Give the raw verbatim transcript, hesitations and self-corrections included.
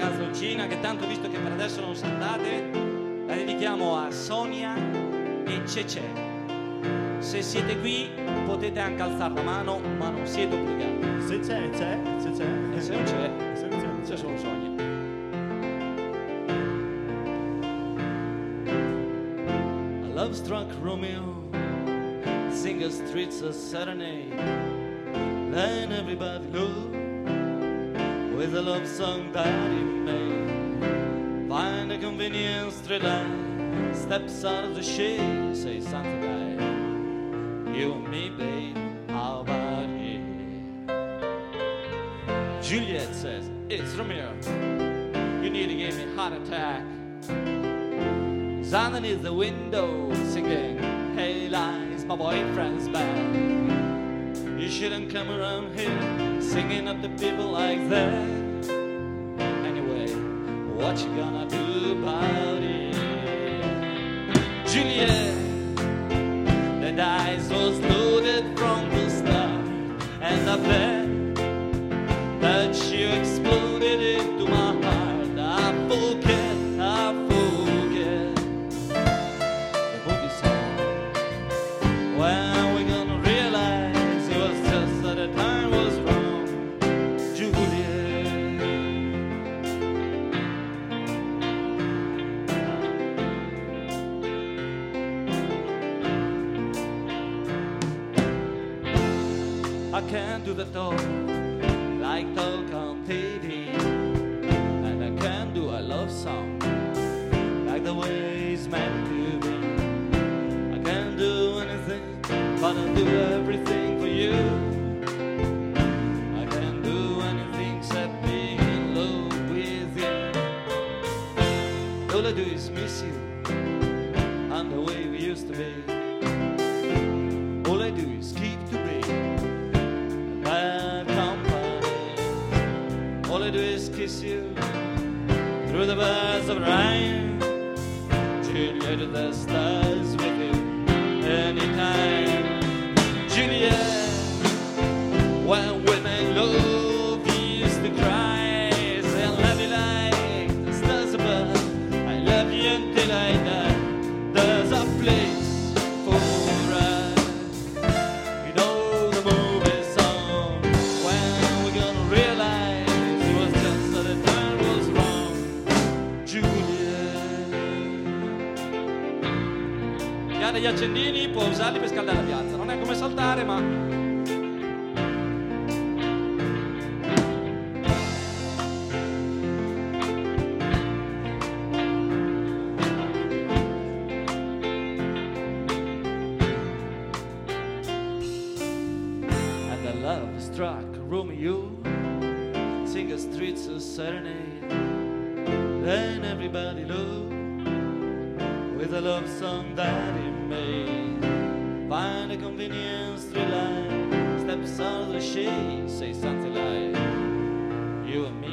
canzoncina che tanto, visto che per adesso non saltate, la dedichiamo a Sonia e Cecè. Se siete qui potete anche alzare la mano, ma non siete obbligati. Se c'è, c'è, se c'è. E se non c'è, se non c'è, c'è solo Sonia. A love-struck Romeo sing a streets a serenade, then everybody know with a love song that he made. Find a convenient straight line, steps out of the shade, say something like, you and me, babe, how about you? Juliet says, it's Romeo, you need to give me a heart attack. He's underneath the window singing, hey lies, my boyfriend's back. You shouldn't come around here singing at the people like that. Anyway, what you gonna do about it? Juliet, the dice was loaded from the start, and I bet that you exploded into my heart. I forget, I forget the movie song. When we gonna realize it was just that the time was wrong, Juliet. I can't do the talk like talk on T V, and I can't do a love song like the way it's meant to be. I can't do anything, but I do everything for you. I can't do anything except being in love with you. All I do is miss you, and the way we used to be. All I do is keep to be bad company. All I do is kiss you through the birds of rain. Juliet, the stars with you anytime. Juliet, when women love you used to cry, say I love you like the stars above. I love you until I die. There's a place for us. You know the movie song. When we're gonna realize it was just that the time was wrong, Juliet. Chi ha degli accendini può usarli per scaldare la piazza. Non è come saltare, ma love-struck Romeo sing a streets a serenade, then everybody low with a love song that he made. Find a convenient straight line, steps out of the shade, say something like, you and me,